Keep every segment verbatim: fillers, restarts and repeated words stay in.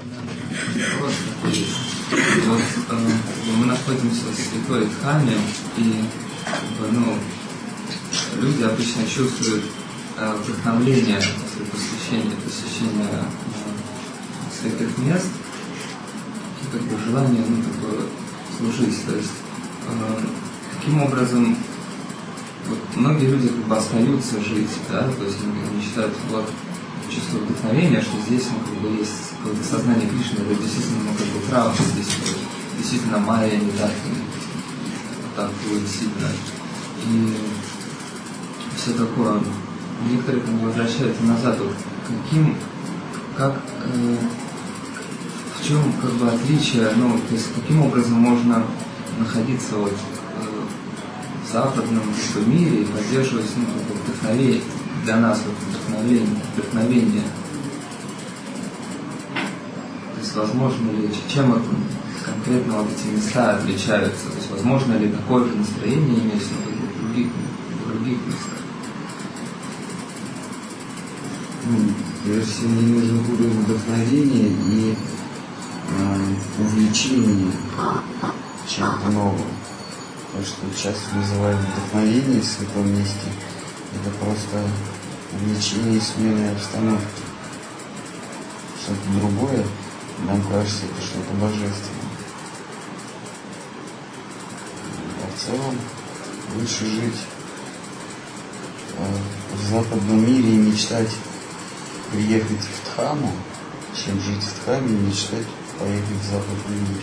Вопрос такой есть. Вот, э, мы находимся в святой Дхаме, и как бы, ну, люди обычно чувствуют э, вдохновление после посещения, посещения э, святых мест и как бы желание, ну, такое служить. То есть э, таким образом вот, многие люди как бы остаются жить, да, то есть они, они считают, вот, чувство вдохновения, что здесь, ну, как бы есть какое-то сознание Кришны, это действительно, ну, как бы правда, здесь вот, действительно майя не так, так будет сильно. И все такое. Некоторые как бы возвращаются назад, вот, каким, как, э, в чем как бы отличие, ну, то есть каким образом можно находиться вот э, в западном как бы, мире и поддерживать, ну, как бы вдохновение для нас, вот, вдохновение, вдохновение. То есть возможно ли, чем это конкретно вот эти места отличаются, то есть возможно ли такое же настроение иметь, ну, как бы, в других, в других местах? Ну, прежде всего, мне нужно будет вдохновение и э, увлечение чем-то новым. То, что часто называют вдохновение в святом месте, это просто увлечение сменой обстановки. Что-то другое, нам кажется, это что-то божественное. А в целом лучше жить э, в западном мире и мечтать приехать в Дхаму, чем жить в Дхаме и мечтать поехать в западный мир.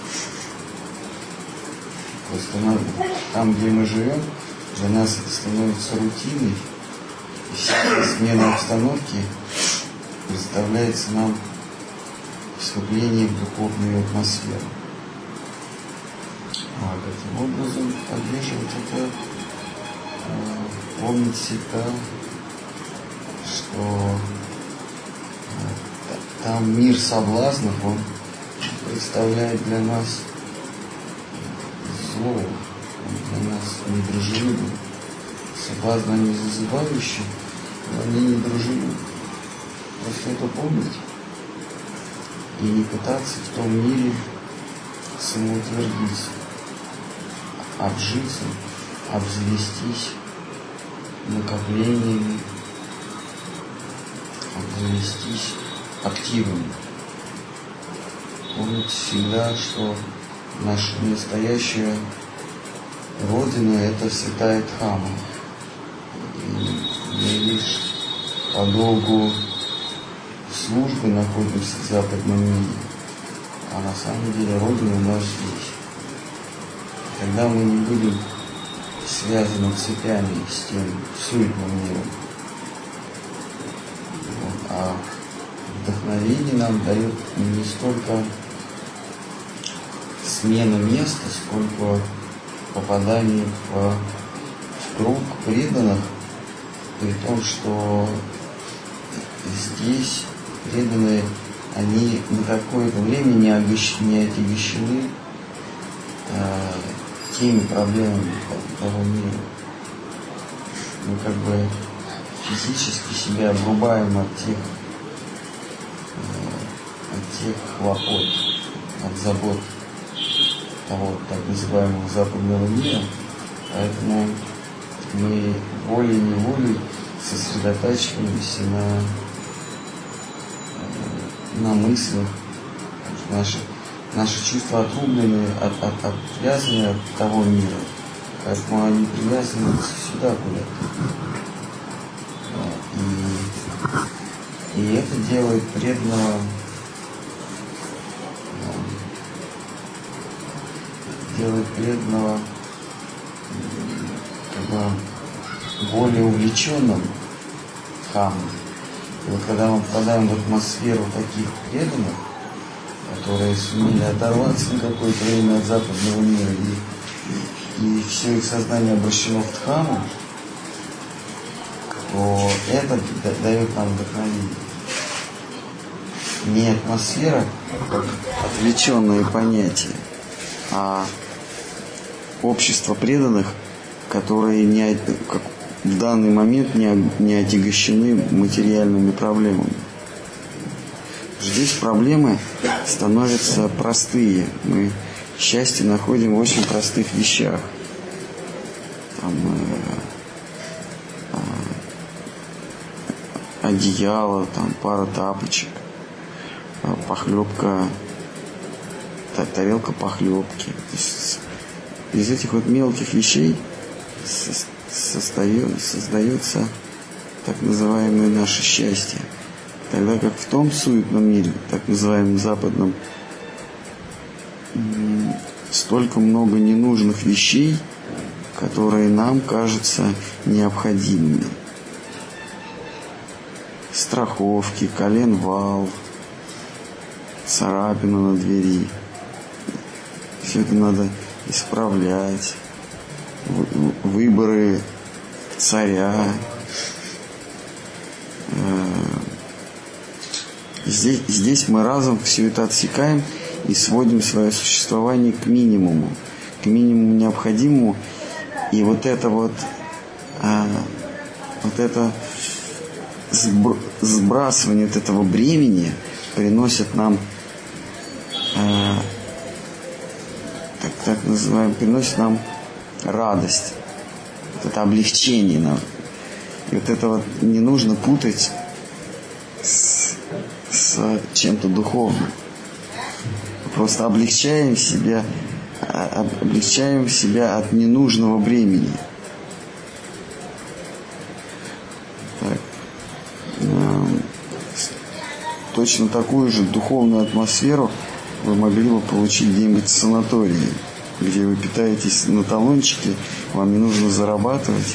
Просто надо, там, где мы живем, для нас это становится рутиной, и всякая смена обстановки представляется нам вступление в духовную атмосферу. А каким образом поддерживать это, э, помнить всегда, что там мир соблазнов, он представляет для нас зло, он для нас недружелюбен. Соблазны они зазывающие, но они недружелюбны. Просто это помнить и не пытаться в том мире самоутвердиться, обжиться, обзавестись накоплениями, обзавестись активами. Помнить всегда, что наша настоящая Родина — это святая Дхама. И мы лишь по долгу службы находимся в западном мире, а на самом деле Родина у нас здесь. Когда мы не будем связаны цепями с тем суетным миром, вот, а вдохновение нам дает не столько смена места, сколько попадание в, в круг преданных, при том, что здесь преданные, они на какое-то время не, огощ, не отягощены э, теми проблемами того мира. Мы как бы физически себя обрубаем от тех от тех хлопот, от забот того так называемого западного мира, поэтому мы волей-неволей сосредотачиваемся на, на мыслях, наши, наши чувства отрублены, от, от, отвязаны от того мира, поэтому они привязаны сюда куда-то. И, и это делает преданного делает преданного как бы более увлеченным Дхаммой. И вот когда мы попадаем в атмосферу таких преданных, которые сумели оторваться на какое-то время от западного мира, и, и все их сознание обращено в Дхамму, то это дает нам вдохновение. Не атмосфера, как отвлеченные понятия, а общество преданных, которые не, как в данный момент не, не отягощены материальными проблемами. Здесь проблемы становятся простые. Мы счастье находим в очень простых вещах. Там, э, э, одеяло, там, пара тапочек, похлебка, тарелка похлебки. То есть из этих вот мелких вещей состает, создается так называемое наше счастье. Тогда как в том суетном мире, так называемом западном, столько много ненужных вещей, которые нам кажутся необходимыми. Страховки, коленвал, царапина на двери. Все это надо исправлять. Выборы царя. Здесь, здесь мы разом все это отсекаем и сводим свое существование к минимуму, к минимуму необходимому. И вот это вот, а, вот это сбрасывание вот этого бремени приносит нам, а, так, так называем, приносит нам радость, вот это облегчение нам. И вот это вот не нужно путать с, с чем-то духовным. Просто облегчаем себя, облегчаем себя от ненужного бремени. Так. Точно такую же духовную атмосферу вы могли бы получить где-нибудь в санатории, где вы питаетесь на талончике, вам не нужно зарабатывать.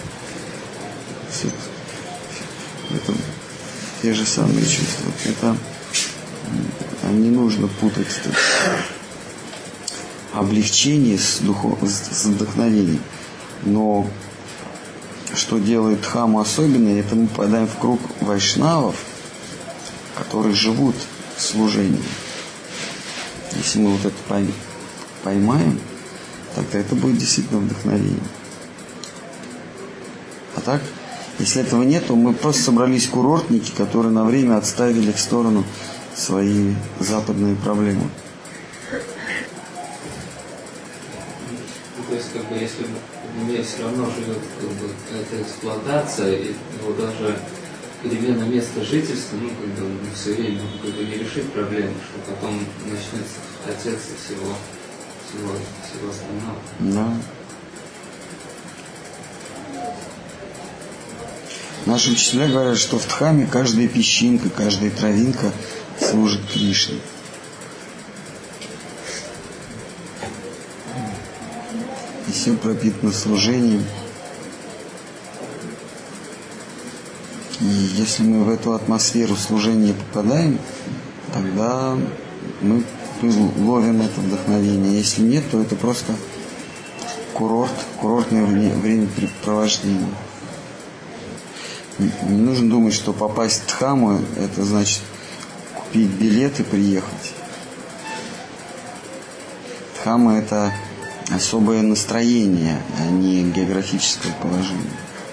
Это те же самые чувства. Это не нужно путать это облегчение с, духов... с вдохновением. Но что делает Дхамму особенной, это мы попадаем в круг вайшнавов, которые живут в служении. Если мы вот это поймаем, тогда это будет действительно вдохновение. А так, если этого нет, то мы просто собрались курортники, которые на время отставили в сторону свои западные проблемы. То есть, как бы, если в уме все равно живет как бы, какая-то эксплуатация, и его даже перемена места жительства, ну, как бы, ну, все время как бы, не решит проблему, что потом начнется отец и всего, всего, всего остального. Да. Наши учителя говорят, что в Дхамме каждая песчинка, каждая травинка служит Кришне. И все пропитано служением. И если мы в эту атмосферу служения попадаем, тогда мы ловим это вдохновение. Если нет, то это просто курорт, курортное времяпрепровождение. Не нужно думать, что попасть в Дхамму – это значит купить билет и приехать. Дхамма – это особое настроение, а не географическое положение.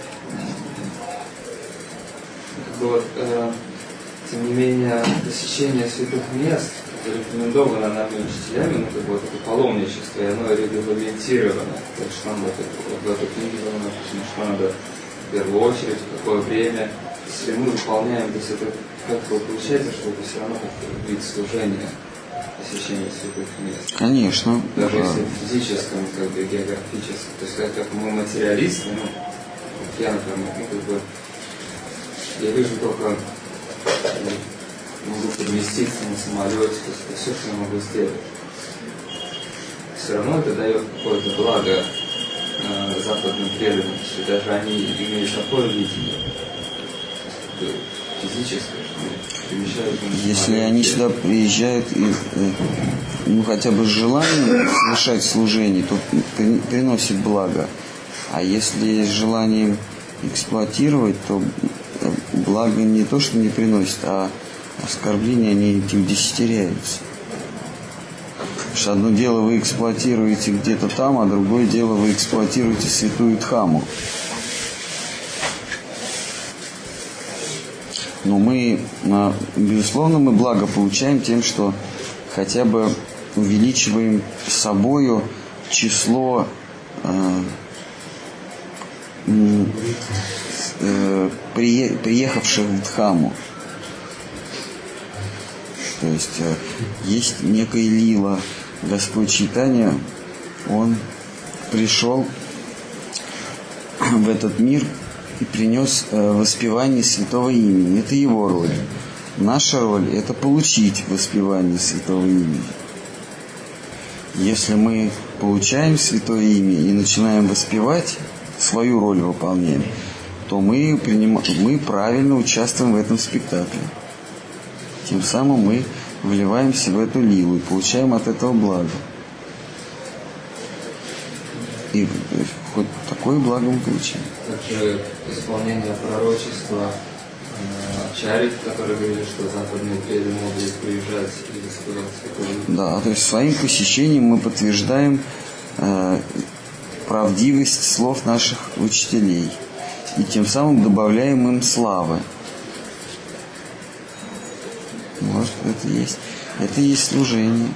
Вот, э, тем не менее, посещение святых мест, это рекомендовано нами учителями, ну, как бы, вот это паломничество, и оно регламентировано. То есть, что надо, вот в этой книге было написано, что надо в первую очередь, в какое время, если мы выполняем, то есть это как-то получается, что это все равно как вид служения, посещения святых мест. Конечно. Даже да. если в физическом, как бы географическом, то есть как мы материалисты, ну, вот я, например, ну, как бы, я вижу только, могу подместиться на самолете, то есть это все, что я могу сделать. Все равно это дает какое-то благо э, западным преданным, что даже они имеют такое видение физическое, что перемещают. Если они сюда приезжают и, ну, хотя бы с желанием совершать служение, то приносит благо. А если с желанием эксплуатировать, то благо не то, что не приносит, а оскорбления, они этим удесятеряются. Потому что одно дело вы эксплуатируете где-то там, а другое дело вы эксплуатируете святую Дхамму. Но мы, безусловно, мы благо получаем тем, что хотя бы увеличиваем собою число э, э, приехавших в Дхаму. То есть э, есть некая лила. Господь Чайтанья, Он пришел в этот мир и принес э, воспевание святого имени. Это Его роль. Наша роль – это получить воспевание святого имени. Если мы получаем святое имя и начинаем воспевать, свою роль выполняем, то мы, приним... мы правильно участвуем в этом спектакле. Тем самым мы вливаемся в эту лилу и получаем от этого благо. И хоть такое благо мы получаем. Также исполнение пророчества Ачарьи, которые говорили, что западные преданные будут приезжать и воспевать святое имя. Да, то есть своим посещением мы подтверждаем э, правдивость слов наших учителей и тем самым добавляем им славы. Может, это есть, это есть служение.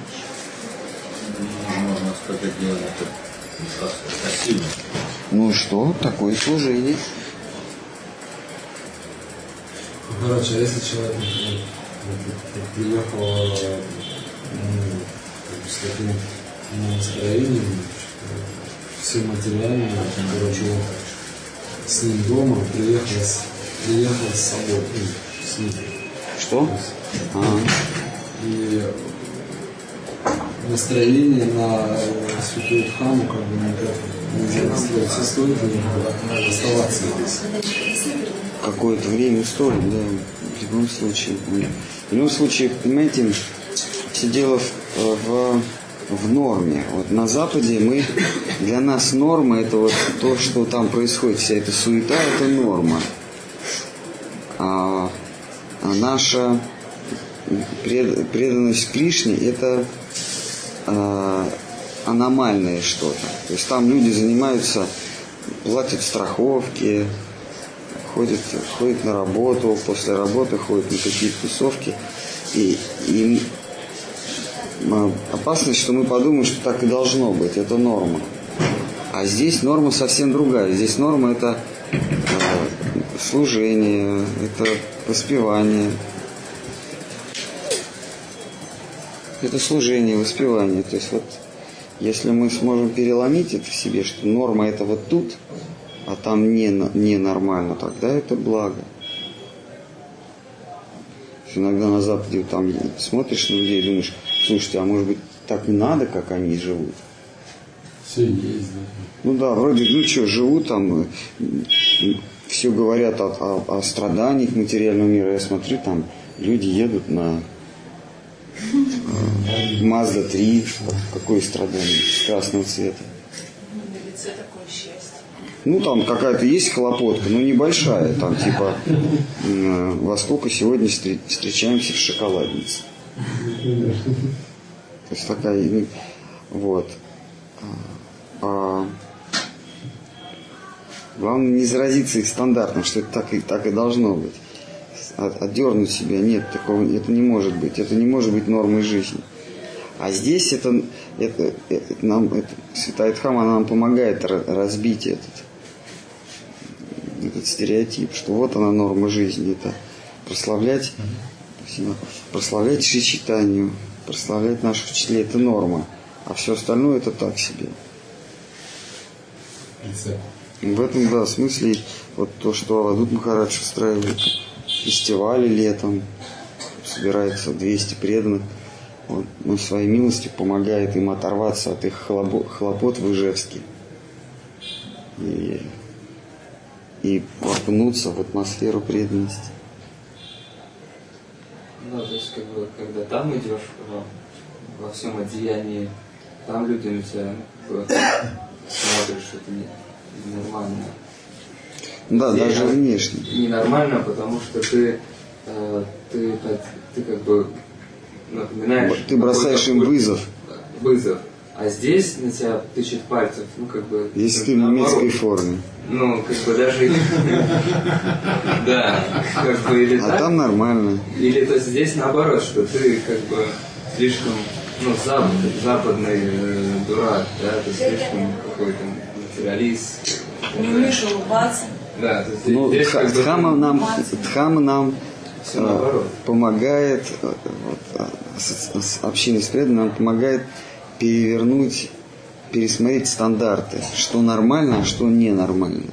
Можно сказать, делать это красиво. Ну и что? Такое служение. Короче, а если человек, например, приехал ну, с таким настроением, все материальное, короче, вот, с ним дома, приехал с, приехал с собой, ну, с ним. Что? А-а. И настроение на святую Дхаму как бы никак нельзя настроить. Все стоит ли оставаться здесь? Какое-то время стоит, да, в любом случае. В любом случае, понимаете, все дело в, в, в норме. Вот на Западе мы, для нас норма – это вот то, что там происходит, вся эта суета – это норма. А, а наша пред, преданность Кришне – это а, аномальное что-то. То есть там люди занимаются, платят страховки, ходят, ходят на работу, после работы ходят на какие-то тусовки. И, и опасность, что мы подумаем, что так и должно быть, это норма. А здесь норма совсем другая. Здесь норма – это э, служение, это воспевание. Это служение, воспевание. То есть вот, если мы сможем переломить это в себе, что норма – это вот тут, а там не, не нормально, тогда это благо. Иногда на Западе там смотришь на людей и думаешь, слушайте, а может быть так не надо, как они живут? Все есть, да. Ну да, вроде, ну что, живут там, все говорят о, о, о страданиях материального мира. Я смотрю, там люди едут на э, Мазда три, какое страдание, красного цвета. На лице такое счастье. Ну, там какая-то есть хлопотка, но небольшая. Там типа, э, во сколько сегодня встречаемся в шоколаднице. То есть такая, ну, вот. А, главное не заразиться их стандартом, что это так и, так и должно быть. Отдернуть себя, нет, такого, это не может быть. Это не может быть нормой жизни. А здесь это, это, это нам, это, Святая Дхама, она нам помогает разбить этот, этот стереотип, что вот она норма жизни, это прославлять, прославлять Шри Чайтанью, прославлять наших учителей, это норма, а все остальное это так себе. В этом, да, смысле вот то, что Авадут Махарадж устраивает фестивали летом, собирается двести преданных, он, он своей милостью помогает им оторваться от их хлопот в Ижевске и, и окунуться в атмосферу преданности. Ну, то есть, как бы, когда там идешь во, во всем одеянии, там люди на тебя как бы, смотрят, что это не, ненормально. Да, здесь даже внешне. Ненормально, потому что ты, э, ты, ты, ты как бы напоминаешь... Ты бросаешь им вызов. Вызов. А здесь на тебя тычет пальцев, ну как бы... Если ты в немецкой форме. Ну, как бы даже... Да, как бы или так. А там нормально. Или то здесь наоборот, что ты как бы слишком, ну, западный дурак, да, ты слишком какой-то материалист. Не умеешь улыбаться. Да, то есть ну, здесь тха, как бы... Дхамма нам, Дхамма нам э, помогает, вот, с, с общиной с преданными нам помогает перевернуть, пересмотреть стандарты, что нормально, а что ненормально.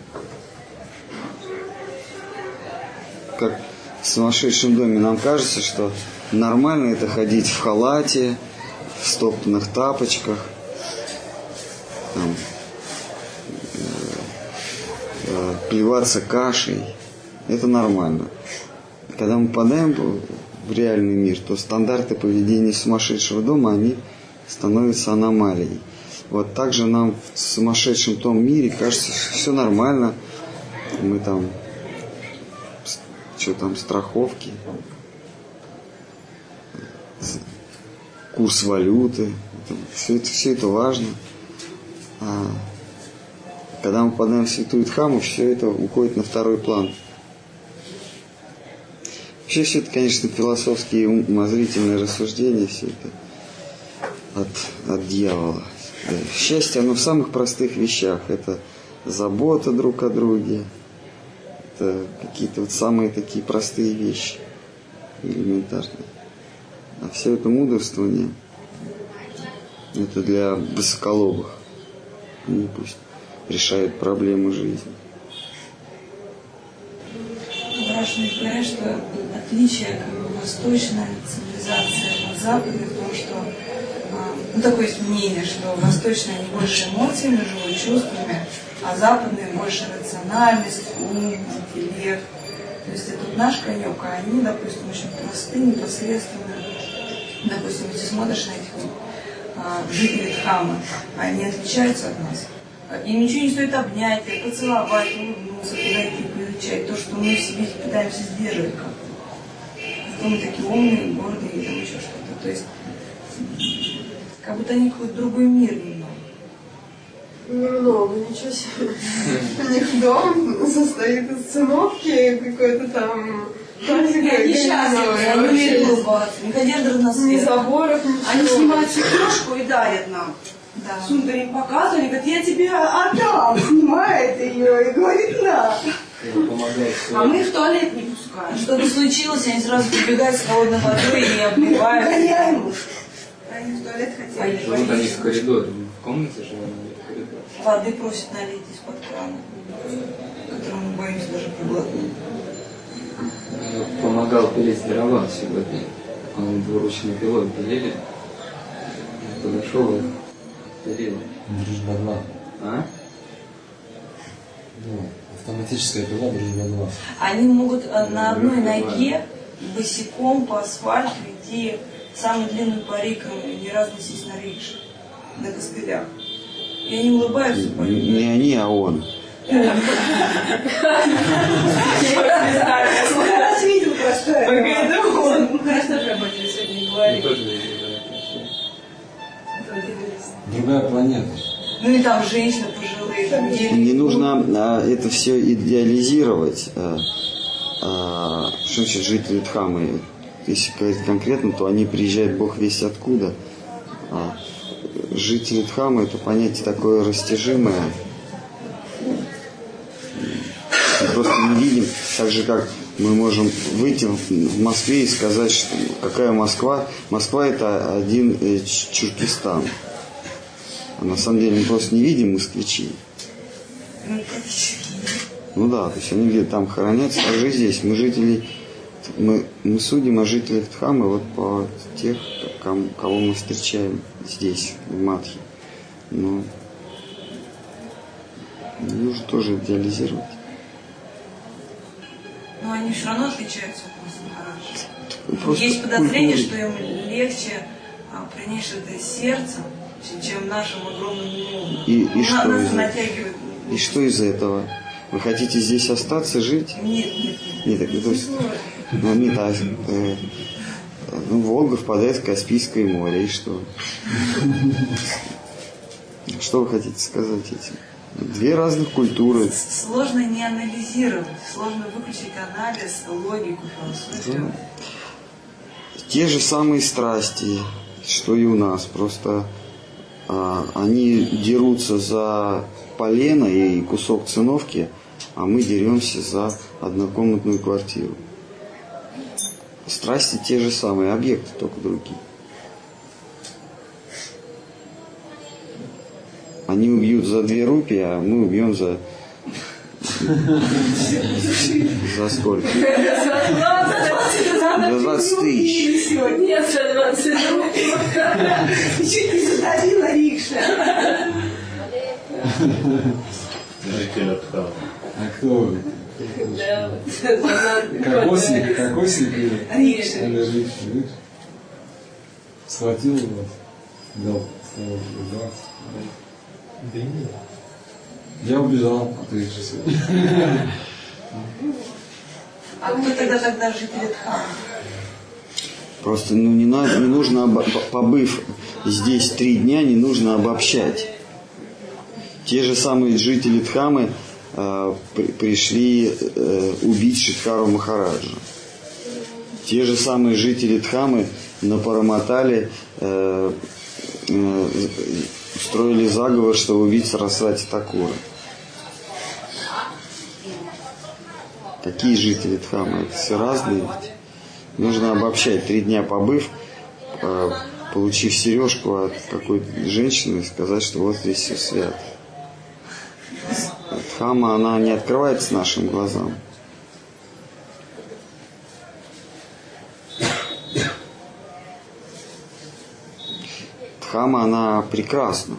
Как в сумасшедшем доме нам кажется, что нормально это ходить в халате, в стоптанных тапочках, там, э, э, плеваться кашей. Это нормально. Когда мы попадаем в реальный мир, то стандарты поведения сумасшедшего дома, они становятся аномалией. Вот так же нам в сумасшедшем том мире кажется, что все нормально. Мы там, что там, страховки, курс валюты, все это, все это важно. А когда мы попадаем в святую Дхамму, все это уходит на второй план. Вообще все это, конечно, философские умозрительные рассуждения, все это от, от дьявола. Счастье, оно в самых простых вещах. Это забота друг о друге. Это какие-то вот самые такие простые вещи, элементарные. А все это мудрствование, это для высоколобых. Они пусть решают проблемы жизни. Страшно говорят, что отличие как бы, восточной цивилизации от западной в том, что ну, такое есть мнение, что восточные они больше эмоциями живут, чувствами, а западные больше рациональность, ум, интеллект. То есть это наш конек, а они, допустим, очень простые, непосредственные. Допустим, если смотришь на этих а, жителей Дхаммы, они отличаются от нас. Им ничего не стоит обнять, поцеловать, улыбнуться, подойти, поизучать то, что мы в себе пытаемся сдерживать как-то. Зато мы такие умные, гордые и там еще что-то. То есть, как будто они какой-то другой мир немного. Немного, ничего себе. У них дом состоит из циновки, какой-то там... Они счастливы, они умеют улыбаться, у них одежда разноцветная. Ни заборов, ничего. Они снимают книжку и дарят нам. Да. Сундари им показывали, говорят, я тебе отдам, снимает ее и говорит, на. А мы в туалет не пускаем. Что-то случилось, они сразу прибегают с холодной водой и обливают. Гоняем их. Они в туалет хотели. Вот они в коридоре, в комнате же они в коридоре. Воды просят налить из-под крана, которую мы боимся даже проглотнуть. Я помогал пилить дрова сегодня. Он двуручной пилой пилили. Подошел и пилил. Дружба два. А? Ну, автоматическая пила дружба два. Они могут на одной ноге босиком по асфальту идти самый длинный парик, ни разу не сесть на рикше, на костылях. И они улыбаются. Не они, а он. Я раз видел просто это. Мы как раз тоже об этом сегодня говорили. Другая планета. Ну и там женщины пожилые, там дети. Не нужно а, это все идеализировать. А, а, что значит жители Дхаммы? Если говорить конкретно, то они приезжают бог весть откуда. А, жители Дхаммы — это понятие такое растяжимое. Мы просто не видим, так же как мы можем выйти в Москве и сказать, что какая Москва. Москва — это один Чуркистан. А на самом деле мы просто не видим москвичей. Ну да, то есть они где-то там хоронятся, а же здесь. Мы жители, мы, мы судим о жителях Дхаммы вот по тех, кого мы встречаем здесь, в Мадхе. Но нужно тоже идеализировать. Но они все равно отличаются от нас, Махарадж. Просто Есть подозрение, культуры. что им легче а, принять что-то сердцем, чем нашим огромным умом. И, и, что нас из натягивает. и что из этого? Вы хотите здесь остаться, жить? Нет, нет, Нет, так, то есть, ну, нет, а, э, ну, Волга впадает в Каспийское море, и что? Что вы хотите сказать этим? Две разных культуры. Сложно не анализировать, сложно выключить анализ, логику, философию. Да. Те же самые страсти, что и у нас. Просто а, они дерутся за полено и кусок циновки, а мы деремся за однокомнатную квартиру. Страсти те же самые, объекты только другие. Они убьют за две рупии, а мы убьем за... За сколько? За двадцать тысяч. Нет, за двадцать рублей. Чуть не задавила рикша. Житель от храма. А кто вы? Кокосник, кокосник или? Рикша. Или рикша, рикша. Схватил его, дал, сказал, да. Да нет. Я убежал от рикши сегодня. А кто тогда тогда житель Дхаммы? Просто ну, не, надо, не нужно, обо, побыв здесь три дня, не нужно обобщать. Те же самые жители Дхаммы э, при, пришли э, убить Шидхару Махараджа. Те же самые жители Дхаммы на Параматале э, э, устроили заговор, чтобы убить Сарасвати Такура. Какие жители Дхаммы? Это все разные. Нужно обобщать. Три дня побыв, э, получив сережку от какой-то женщины, сказать, что вот здесь все свято. Дхамма, она не открывается нашим глазам. Дхамма, она прекрасна.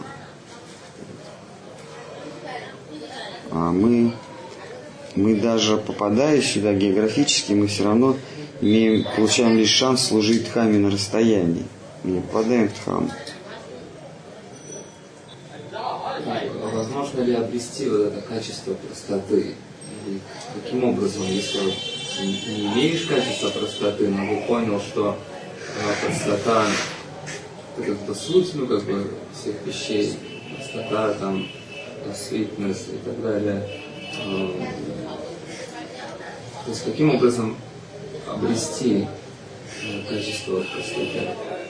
А мы, мы даже попадая сюда географически, мы все равно имеем, получаем лишь шанс служить Дхамме на расстоянии. Мы не попадаем в Дхамму. Возможно ли обрести вот это качество простоты? И каким образом, если вот не имеешь качества простоты, но ты понял, что э, простота это, это суть, ну как бы всех вещей, простота, там, sweetness и так далее. Э, то есть каким образом обрести э, качество простоты?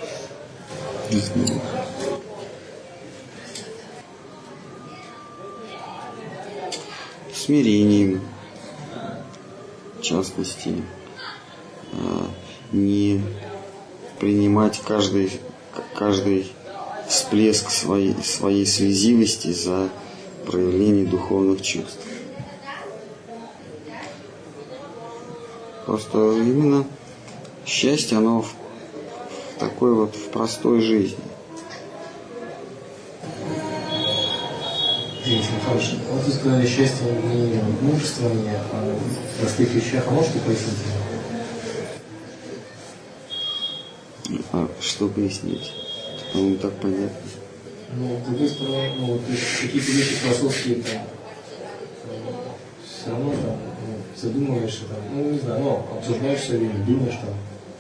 Смирением, в частности, не принимать каждый, каждый всплеск своей, своей слезивости за проявление духовных чувств. Просто именно счастье, оно в, в такой вот в простой жизни. Очень хорошо. Вот вы сказали, счастье не в мужествовании, а в простых вещах. А можете пояснить? А что пояснить? По-моему, так понятно. Ну, с другой стороны, ну, то есть какие-то вещи философские, там, все равно там, ну, задумываешься, там, ну, не знаю, ну, обсуждаешь все время, думаешь, там,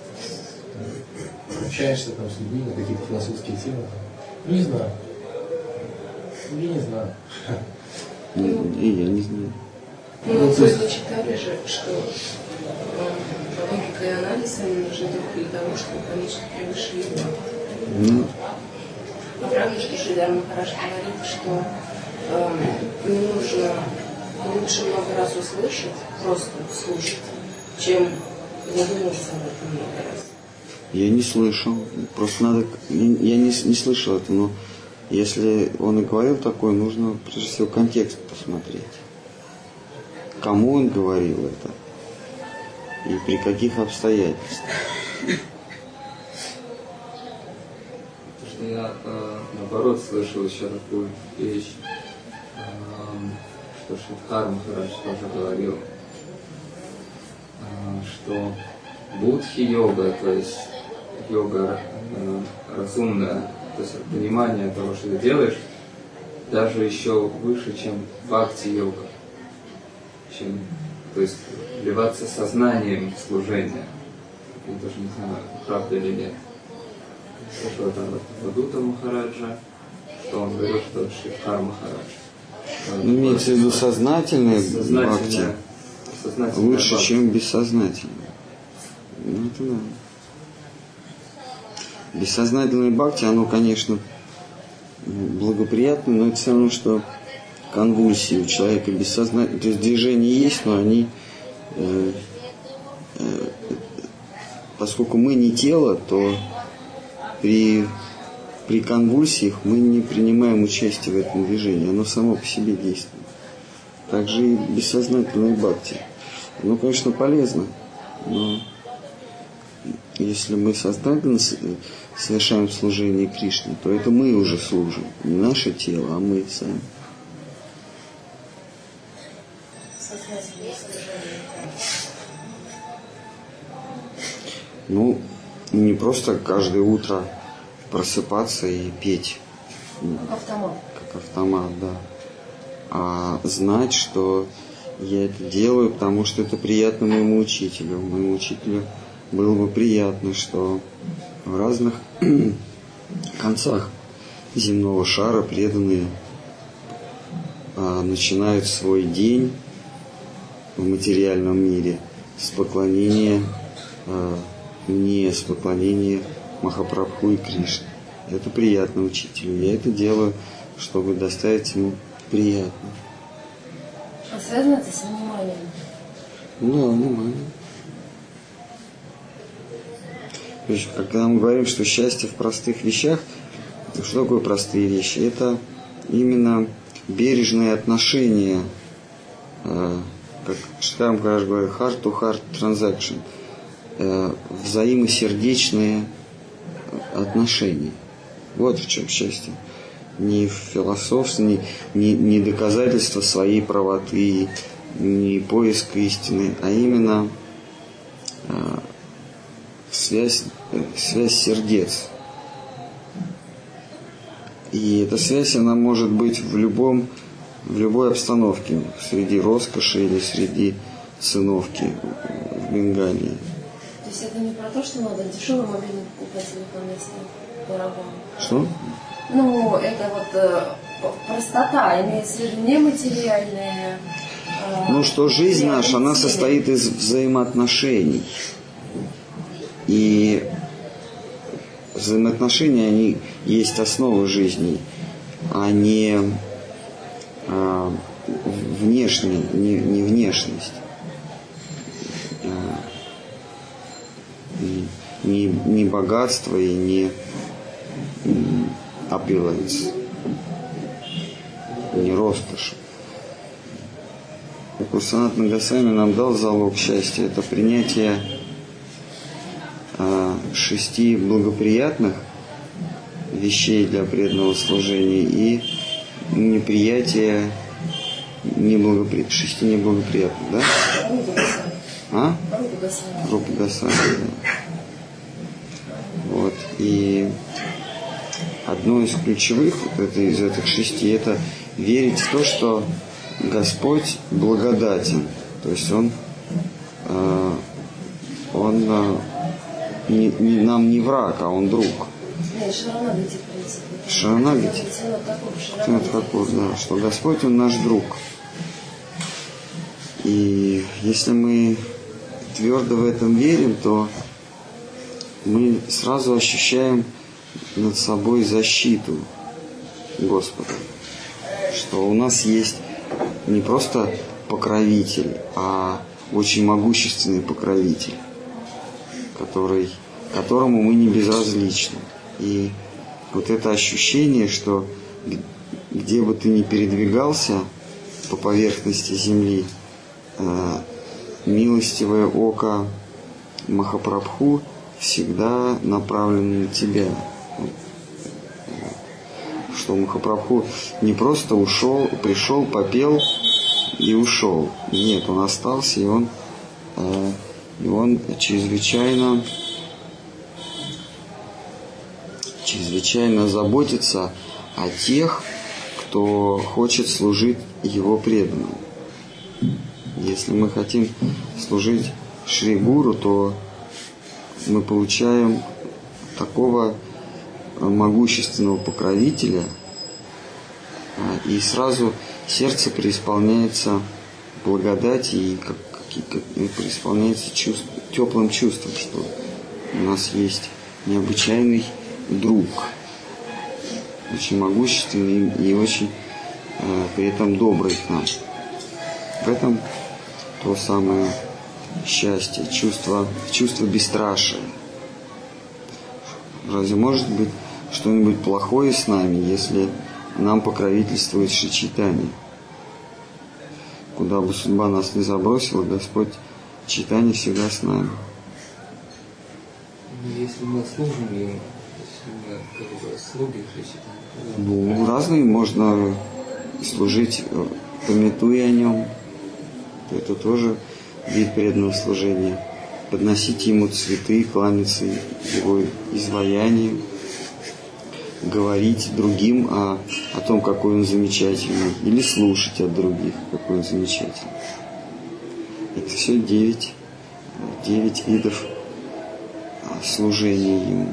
там, общаешься там с людьми на какие-то философские темы. Там. Ну, не знаю. Я не знаю. И, и я не знаю. Ну, ну то есть вы читали же, что э, логика и анализ, они нужны только для того, чтобы понять, что превыше его. Ну. Правда, что Шридар Махарадж говорит, что э, не нужно лучше много раз услышать, просто слушать, чем задуматься об этом много раз. Я не слышал. Просто надо... Я не, не слышал это, но если он и говорил такое, нужно прежде всего контекст посмотреть. Кому он говорил это и при каких обстоятельствах. Потому что я э, наоборот слышал еще такую вещь, э, что Шидхар Махарадж тоже говорил, э, что будхи-йога, то есть йога э, разумная, то есть понимание того, что ты делаешь, даже еще выше, чем бхакти-йога. Чем, то есть вливаться сознанием в служение. Я тоже не знаю, правда или нет. Слышал это от Вадута Махараджа, что он говорил, что Шридхар Махарадж. Ну, имеется в виду сознательные бхакти лучше, бхакти. чем бессознательные. Ну, это да. Бессознательное бхакти, оно, конечно, благоприятно, но это все равно, что конвульсии у человека бессознательные. То есть движения есть, но они, э, э, поскольку мы не тело, то при, при конвульсиях мы не принимаем участие в этом движении. Оно само по себе действует. Также и бессознательное бхакти. Оно, конечно, полезно, но если мы сознательно совершаем служение Кришне, то это мы уже служим. Не наше тело, а мы сами. Ну, не просто каждое утро просыпаться и петь. Как автомат. Как автомат, да. А знать, что я это делаю, потому что это приятно моему учителю. Моему учителю было бы приятно, что в разных концах земного шара преданные а, начинают свой день в материальном мире с поклонения а, мне, с поклонения Махапрабху и Кришне. Это приятно учителю. Я это делаю, чтобы доставить ему приятно. А связано это с вниманием? Да, внимание. То есть, когда мы говорим, что счастье в простых вещах, что такое простые вещи? Это именно бережное отношение, э, как Шридхар Махарадж говорит, heart-to-heart transaction, э, взаимосердечные отношения. Вот в чем счастье. Не философство, не, не, не доказательство своей правоты, не поиск истины, а именно э, связь, связь сердец. И эта связь, она может быть в любом, в любой обстановке, среди роскоши или среди сыновки в Бенгалии. То есть это не про то, что надо дешевый мобильный покупать телефон вместо дорогого? Что? Ну, это вот э, простота, имеется в виду нематериальная. Э, Ну, что жизнь наша, она состоит из взаимоотношений. И взаимоотношения, они есть основа жизни, а не а, внешняя, не, не внешность. А, не, не богатство и не opulence, не роскошь. Санатана Госвами нам дал залог счастья. Это принятие а, шести благоприятных вещей для преданного служения и неприятие неблагопри... шести неблагоприятных, да? А? Рупа Госвами, да. Вот. И одно из ключевых вот это, из этих шести, это верить в то, что Господь благодатен. То есть Он, э, он э, не, не, нам не враг, а Он друг. Шаранагати, в принципе. Шаранагати. Шаранагати, да, что Господь Он наш друг. И если мы твердо в этом верим, то мы сразу ощущаем над собой защиту Господа. Что у нас есть не просто покровитель, а очень могущественный покровитель, который, которому мы не безразличны. И вот это ощущение, что где бы ты ни передвигался по поверхности земли, милостивое око Махапрабху всегда направлено на тебя. Что Махапрабху не просто ушел, пришел, попел и ушел. Нет, он остался, и он, э, и он чрезвычайно, чрезвычайно заботится о тех, кто хочет служить его преданным. Если мы хотим служить Шри Гуру, то мы получаем такого могущественного покровителя, И сразу сердце преисполняется благодати и как, как, преисполняется чувств, теплым чувством, что у нас есть необычайный друг, очень могущественный и очень э, при этом добрый к нам. В этом то самое счастье, чувство, чувство бесстрашия. Разве может быть что-нибудь плохое с нами, если нам покровительствует Шри Чайтанья? Куда бы судьба нас ни забросила, Господь Чайтанья всегда с нами. Если мы служим Ему, если мы как бы слуги Шри Чайтаньи. Ну, разные можно служить, памятуя о Нем. Это тоже вид преданного служения. Подносить Ему цветы, кланяться Его изваянию, говорить другим о, о том, какой Он замечательный, или слушать от других, какой Он замечательный. Это все девять, девять видов служения Ему.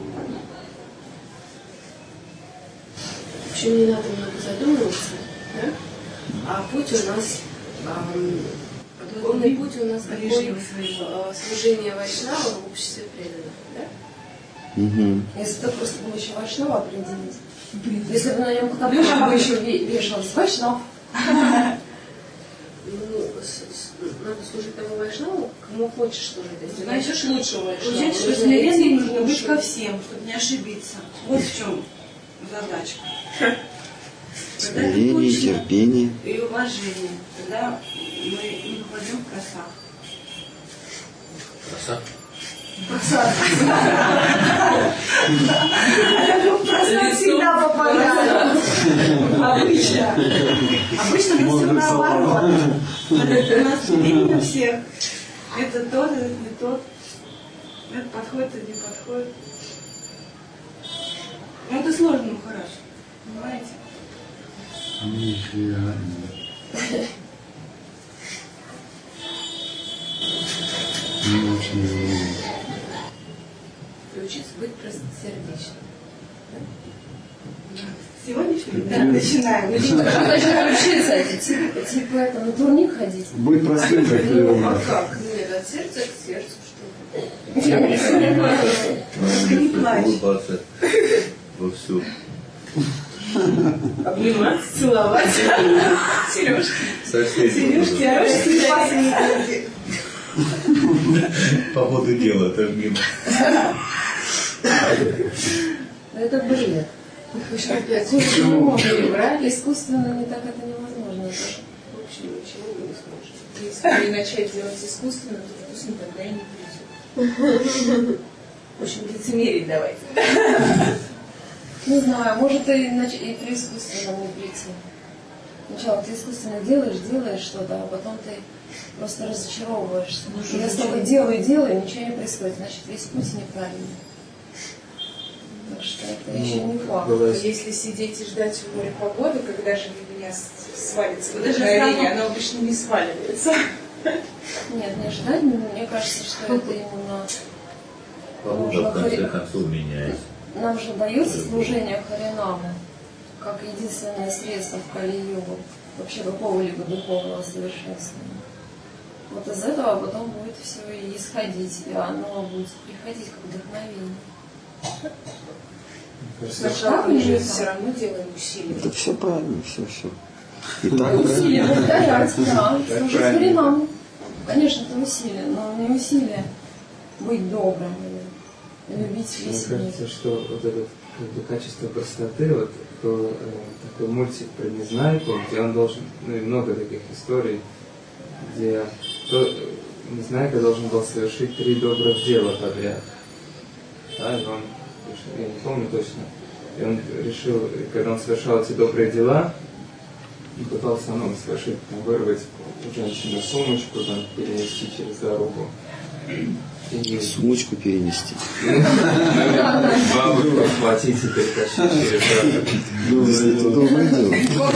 Еще не надо много задумываться, да? А путь у нас, эм, духовный путь у нас такой, э, служение вайшнава в обществе преданных, да? Угу. Если ты просто был еще вайшнава определить, если бы на нем катапульта бы еще вешалась вайшнав, надо служить тому вайшнаву, кому хочешь служить. Если найдешь лучшего вайшнава, получается, что смиренным нужно быть ко всем, чтобы не ошибиться. Вот в чем задачка. Смирение, терпение и уважение. Тогда мы не попадем в просак. Просак? Просак. Просак всегда попадает. Обычно. Обычно у нас все наоборот. У нас смирение всех. Это тот, это не тот. Это подходит, это не подходит. Ну это сложно, ну хорошо. Понимаете? Нифига. Не очень не Учиться быть простосердечным. Сегодняшний? Да, начинаем. Начинаем учиться. Типа, типа это, на турник ходить. Быть простым, как Ну, а как? Нет, от сердца к сердцу, что ли. Не плачь. Улыбаться вовсю. Обниматься, целовать. Сереж. Сережки, Сережки, По ходу дела, это мимо. Это бред. Почему перебрали искусственно, не так это невозможно. Это вообще ничего не сможет. Если вы начать делать искусственно, то вкус никогда и не придет. В общем, лицемерить давайте. Не знаю, может и, и при искусственном не прийти. Сначала ты искусственно делаешь, делаешь что-то, а потом ты просто разочаровываешься. Ну, я столько делаю, делаю, ничего не происходит, значит весь путь неправильный. Так что это ну, еще не факт. Если сидеть и ждать в море погоды, когда же у меня свалится вдохновение, оно обычно не сваливается. Нет, не ждать, мне кажется, что это именно... Погода в конце концов меняется. Нам же дается служение Харинаму как единственное средство в Кали-югу, вообще какого-либо духовного совершенствования. Вот из этого потом будет все и исходить, и оно будет приходить как вдохновение. Сначала мы же все равно делаем усилия. Это все правильно, все, все. И так усилия повторять, да, служить Харинаму. Конечно, это усилие, но не усилие быть добрым или любить весь мир. Мне кажется, что вот это как бы, качество простоты, вот то, э, такой мультик про Незнайку, где он должен, ну и много таких историй, где то, Незнайка должен был совершить три добрых дела подряд. Да, и он, я не помню точно, и он решил, когда он совершал эти добрые дела, он пытался ну, совершить, там, вырвать у женщины сумочку, там, перенести через дорогу. И... Сумочку перенести. Бабушку схватить и перетащить через дорогу. Ну, это доброе дело.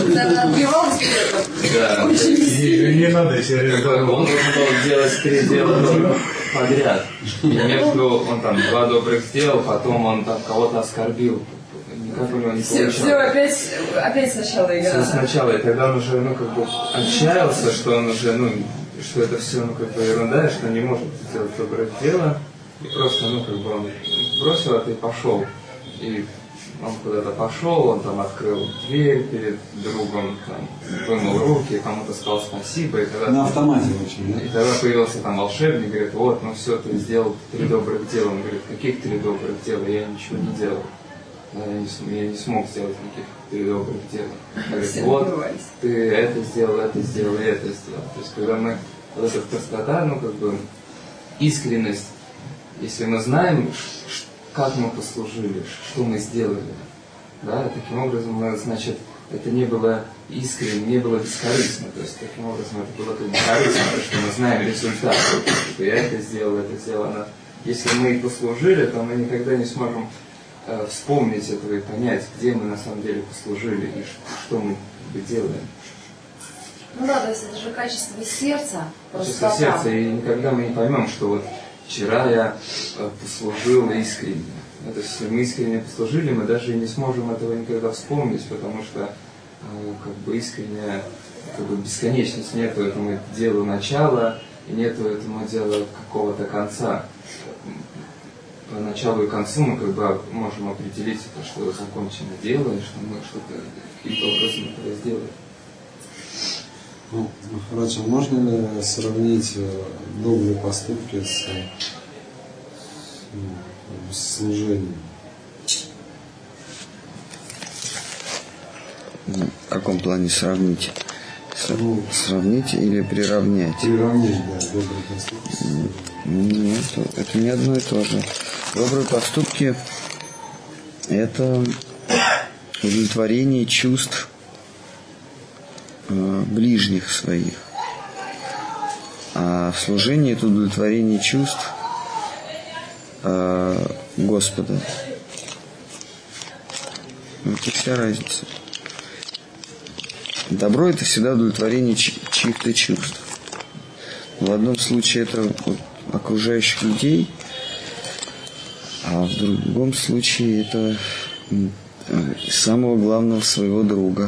Да, не надо через дорогу. Он должен был делать три дела подряд. И между он там два добрых сделал, потом он там кого-то оскорбил никак у него не Все, получалось. все опять, опять сначала игра. Все сначала, и тогда он уже, ну, как бы отчаялся, что он уже, ну, что это все, ну, как бы ерунда, что не может сделать доброе дело. И просто, ну, как бы он бросил это и пошел. И он куда-то пошел, он там открыл дверь перед другом, там, вымыл руки, кому-то сказал спасибо. И тогда, на автомате очень, да? И тогда появился там волшебник, говорит, вот, ну все, ты сделал три добрых дела. Он говорит, каких три добрых дела? Я ничего не делал. Я не, я не смог сделать никаких три добрых дела. Говорит, вот, ты это сделал, это сделал и это сделал. То есть, когда мы, вот эта простота, ну, как бы, искренность, если мы знаем, как мы послужили, что мы сделали, да, таким образом, мы, значит, это не было искренне, не было бескорыстно, то есть, таким образом, это было бескорыстно, потому что мы знаем результат, что я это сделал, это сделал она. Если мы и послужили, то мы никогда не сможем э, вспомнить этого и понять, где мы на самом деле послужили и что мы делаем. Ну да, то есть это же качество сердца. Качество сердца, и никогда мы не поймем, что вот вчера я послужил искренне. То есть, если мы искренне послужили, мы даже и не сможем этого никогда вспомнить, потому что как бы искренне, как бы бесконечность, нету этому делу начала и нету этому делу какого-то конца. По началу и концу мы как бы можем определить, что закончено дело, и что мы что-то каким-то образом это сделали. Ну, Махарадж, можно ли сравнить добрые поступки с, с служением? В каком плане сравнить? С, ну, сравнить или приравнять? Приравнять, да, добрые поступки. Нет, это не одно и то же. Добрые поступки – это удовлетворение чувств ближних своих. А служение – это удовлетворение чувств э, Господа. Вот и вся разница. Добро – это всегда удовлетворение чьих-то чувств. В одном случае это вот окружающих людей, а в другом случае это самого главного своего друга.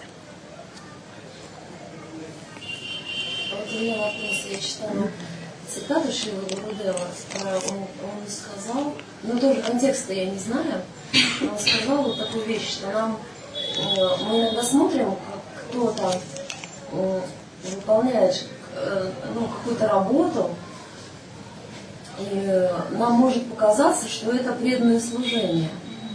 Цитату Шрилы Гурудева, он, он сказал, ну тоже контекста я не знаю, он сказал вот такую вещь, что нам, мы иногда смотрим, как кто-то выполняет ну, какую-то работу, и нам может показаться, что это преданное служение.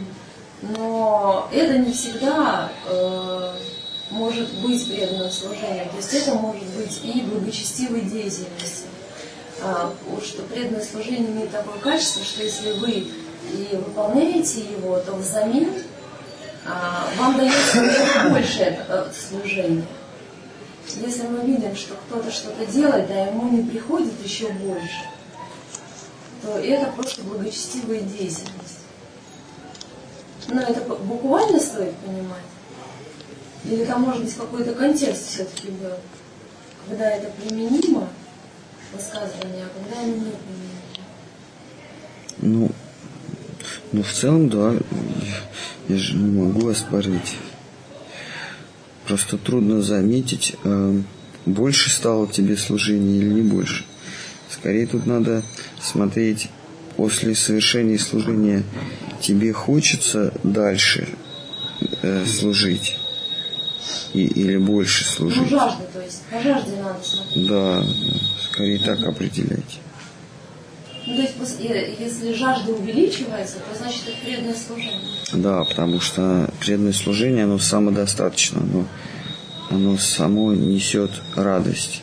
Но это не всегда э, может быть преданным служением. То есть это может быть и благочестивой деятельностью. А, что преданное служение имеет такое качество, что если вы и выполняете его, то взамен а, вам дается еще больше это служение. Если мы видим, что кто-то что-то делает, а ему не приходит еще больше, то это просто благочестивая деятельность. Но это буквально стоит понимать? Или там может быть какой-то контекст все-таки был, когда это применимо, высказывание, а когда оно не применимо? Ну, ну в целом, да, я, я же не могу оспорить. Просто трудно заметить, э, больше стало тебе служение или не больше. Скорее тут надо смотреть, после совершения служения тебе хочется дальше э, служить и, или больше служить. Ну, жажда, то есть, по жажде надо смотреть. Да, скорее так определять. Ну, то есть, если жажда увеличивается, то значит это преданное служение. Да, потому что преданное служение, оно самодостаточно, оно, оно само несет радость.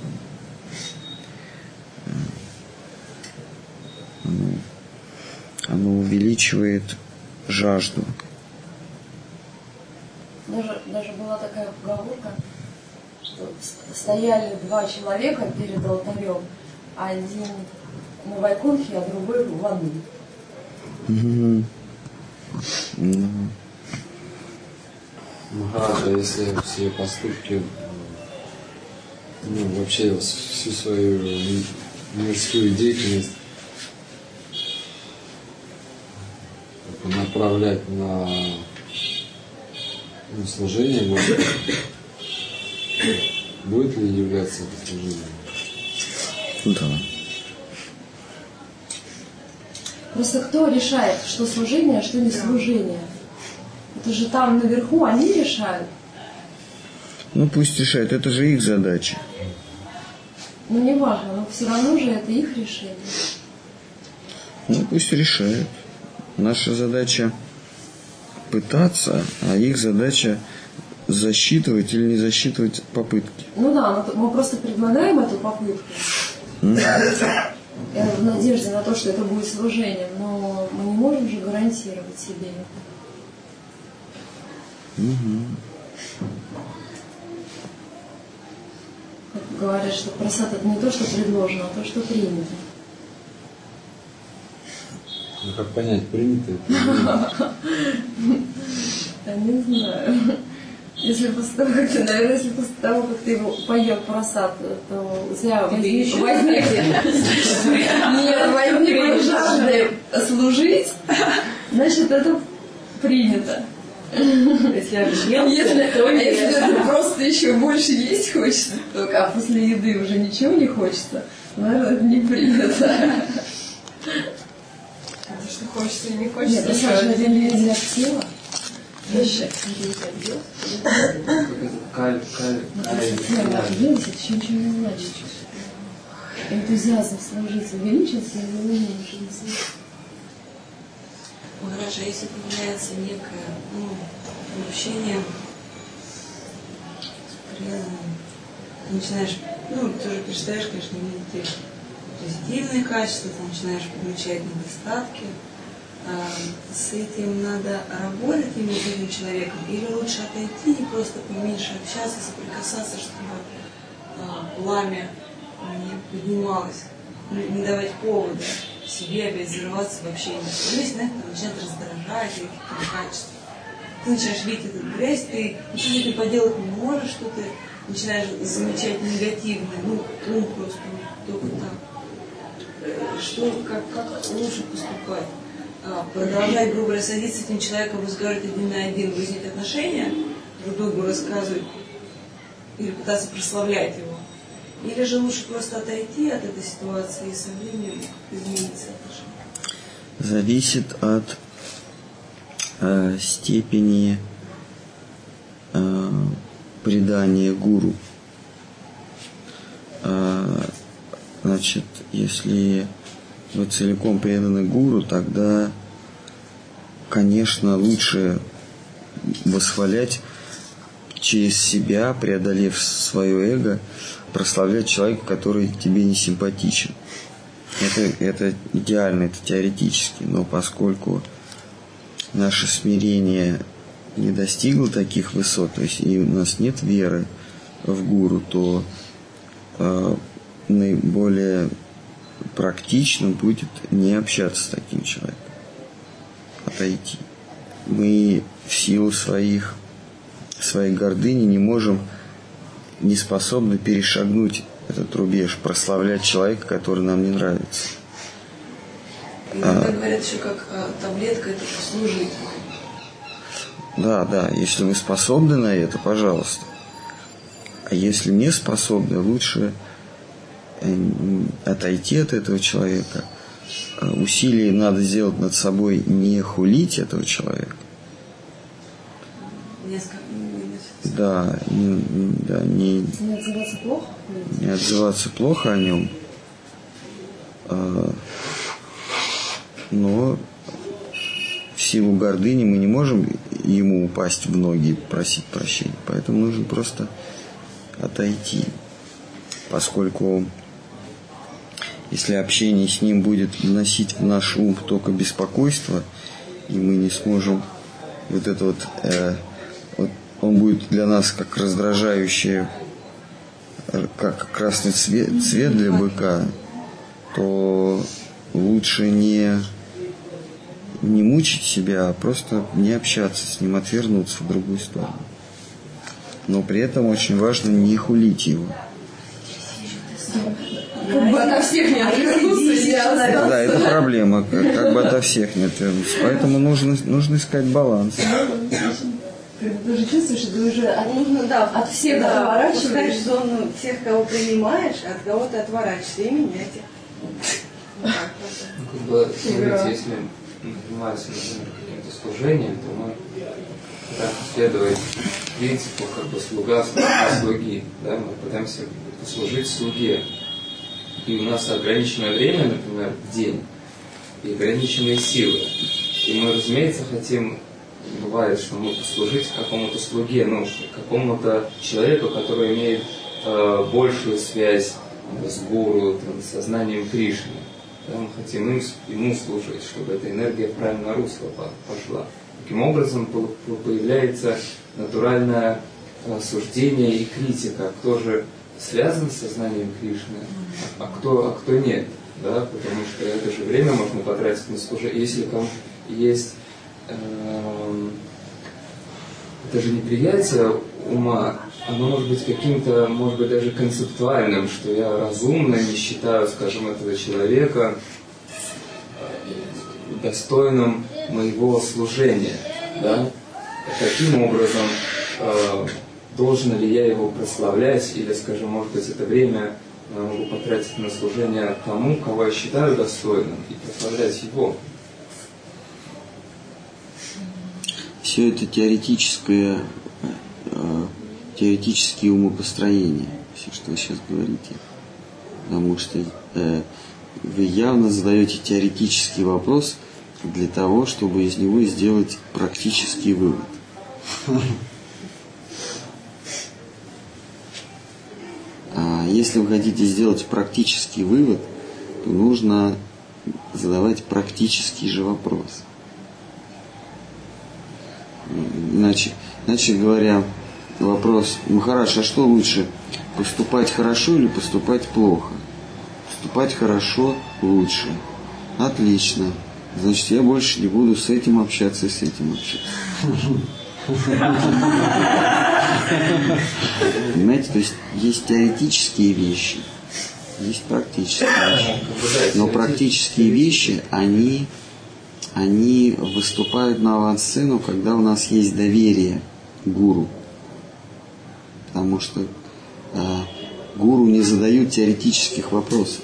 Оно, оно увеличивает жажду. Даже, даже была такая поговорка, что стояли два человека перед алтарем, один на Вайкунтхе, а другой в аду. Mm-hmm. Mm-hmm. Махараджа, если все поступки, ну, вообще всю свою мирскую деятельность направлять на Ну, служение может. Будет ли являться это служением? Да. Просто кто решает, что служение, а что не служение? Это же там наверху они решают. Ну пусть решают, это же их задача. Ну не важно, но все равно же это их решение. Ну пусть решают. Наша задача пытаться, а их задача засчитывать или не засчитывать попытки. Ну да, мы просто предлагаем эту попытку. В надежде на то, что это будет служением, но мы не можем же гарантировать себе это. Угу. Как говорят, что просад это не то, что предложено, а то, что принято. Ну как понять, принято это? Я не знаю. Если после того, как ты, наверное, если после того, как ты его поел просад, то у тебя возник, возник, нет, возникла жажда служить, значит, это принято. Если объел, если, то а нет. если это просто еще больше есть хочется, только а после еды уже ничего не хочется, наверное, это не принято. Потому что хочется и не хочется. Нет, это же для тела. Как это? Каль, каль, каль. Объелся, это еще ничего не значит. Энтузиазм служить увеличился или уменьшился? Хорошо, если появляется некое ну, ощущение ты начинаешь, ну, ты уже перестаешь, конечно, видеть позитивные качества, ты начинаешь подмечать недостатки. С этим надо работать именно с этим человеком, или лучше отойти и просто поменьше общаться, соприкасаться, чтобы а, пламя не поднималось, не давать повода себе опять взрываться в общении. Если на это начинает раздражать какие-то качества. Ты начинаешь видеть эту грязь, ты ничего ты поделать не можешь, что ты начинаешь замечать негативное, ну, ум просто только так. Что, как, как лучше поступать? Продолжать, грубо говоря, садиться с этим человеком, разговаривать один на один, выяснить отношения, друг другу рассказывать или пытаться прославлять его. Или же лучше просто отойти от этой ситуации и со временем измениться отношения? Зависит от э, степени э, предания гуру. Э, значит, если вы целиком преданы гуру, тогда, конечно, лучше восхвалять через себя, преодолев свое эго, прославлять человека, который тебе не симпатичен. Это, это идеально, это теоретически, но поскольку наше смирение не достигло таких высот, то есть и у нас нет веры в гуру, то э, наиболее практично будет не общаться с таким человеком, отойти. Мы в силу своих, своей гордыни не можем, не способны перешагнуть этот рубеж, прославлять человека, который нам не нравится. Иногда а, говорят еще, как а, таблетка, это послужить. Да, да, если вы способны на это, пожалуйста. А если не способны, лучше отойти от этого человека. Усилия надо сделать над собой, не хулить этого человека. Несколько. Да, не, да, не, не отзываться плохо? Не отзываться плохо о нем. Но в силу гордыни мы не можем ему упасть в ноги и просить прощения. Поэтому нужно просто отойти. Поскольку если общение с ним будет вносить в наш ум только беспокойство, и мы не сможем вот это вот, э, вот он будет для нас как раздражающее, как красный цвет, цвет для быка, то лучше не, не мучить себя, а просто не общаться с ним, отвернуться в другую сторону. Но при этом очень важно не хулить его. Как бы ото всех не отвернуться. Да, это проблема, как, как бы ото всех не отвернуться. Поэтому нужно, нужно искать баланс. Когда ты уже чувствуешь, что ты уже от, нужно, да, от всех да, отворачиваешься. пускаешь зону тех, кого принимаешь, а от кого ты отворачиваешься, и менять их. Ну, как бы, смотрите, если мы занимаемся, например, каким-то служением, то мы пытаемся следовать принципу как бы слуга слуги. Да? Мы пытаемся послужить слуге. И у нас ограниченное время, например, в день, и ограниченные силы. И мы, разумеется, хотим, бывает, что мы послужить какому-то слуге, ну, какому-то человеку, который имеет э, большую связь с гуру, там, с сознанием Кришны. Да, мы хотим им, ему служить, чтобы эта энергия в правильное русло пошла. Таким образом появляется натуральное суждение и критика, кто же связан с сознанием Кришны, а кто, а кто нет. Да? Потому что это же время можно потратить на служение. Если там есть э, это же неприятие ума, оно может быть каким-то, может быть, даже концептуальным, что я разумно не считаю, скажем, этого человека достойным моего служения. Да? Каким образом э, должен ли я его прославлять, или, скажем, может быть, это время я могу потратить на служение тому, кого я считаю достойным, и прославлять его. Все это теоретическое, э, теоретические умопостроения, все, что вы сейчас говорите. Потому что э, вы явно задаете теоретический вопрос для того, чтобы из него сделать практический вывод. А если вы хотите сделать практический вывод, то нужно задавать практический же вопрос. Иначе, иначе говоря, вопрос: Махарадж, а что лучше, поступать хорошо или поступать плохо? Поступать хорошо лучше. Отлично. Значит, я больше не буду с этим общаться и с этим общаться. Понимаете, то есть есть теоретические вещи, есть практические вещи. Но практические вещи, они, они выступают на авансцену, когда у нас есть доверие к гуру. Потому что э, гуру не задают теоретических вопросов.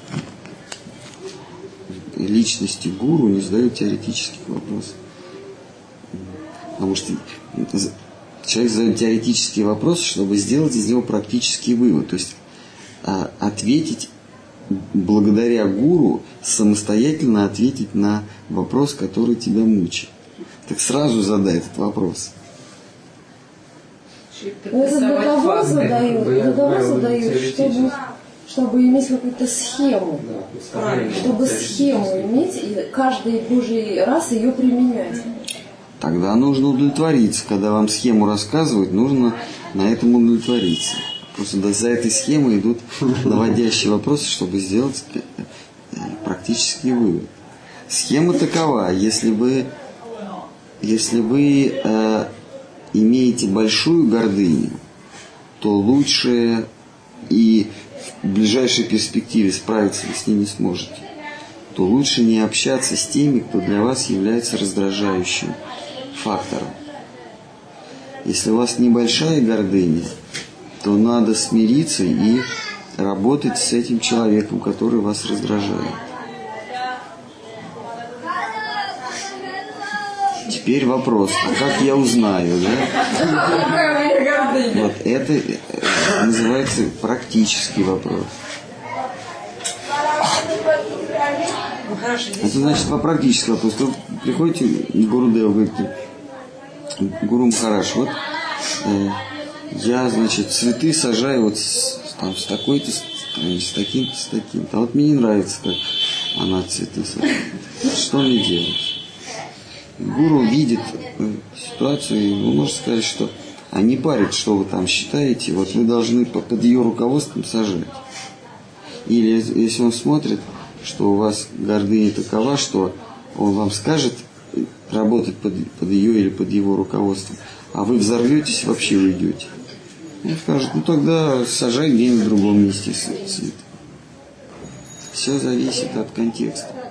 Личности гуру не задают теоретических вопросов. Потому что человек задает теоретические вопросы, чтобы сделать из него практический вывод. То есть а, ответить благодаря гуру, самостоятельно ответить на вопрос, который тебя мучает. Так сразу задай этот вопрос. Это для того задают, для того задают, чтобы, чтобы иметь какую-то схему. Да, чтобы схему иметь и каждый божий раз ее применять. Тогда нужно удовлетвориться. Когда вам схему рассказывают, нужно на этом удовлетвориться. Просто за этой схемой идут наводящие вопросы, чтобы сделать практический вывод. Схема такова: если вы, если вы э, имеете большую гордыню, то лучше и в ближайшей перспективе справиться вы с ней не сможете, то лучше не общаться с теми, кто для вас является раздражающим фактором. Если у вас небольшая гордыня, то надо смириться и работать с этим человеком, который вас раздражает. Теперь вопрос: а как я узнаю, да? Вот это называется практический вопрос. Это значит по практическому вопросу. Вы приходите к Гурудеву, говорите: Гуру Махарадж, вот э, я, значит, цветы сажаю вот с, там, с такой-то стороны, с таким-то, с таким-то. А вот мне не нравится, как она цветы сажает. Что мне делать? Гуру видит ситуацию, и он может сказать, что а не парит, что вы там считаете, вот вы должны под ее руководством сажать. Или если он смотрит, что у вас гордыня такова, что он вам скажет работать под, под ее или под его руководством, а вы взорветесь и вообще уйдете. Он скажет: ну тогда сажай где-нибудь в другом месте цветы. Все зависит от контекста.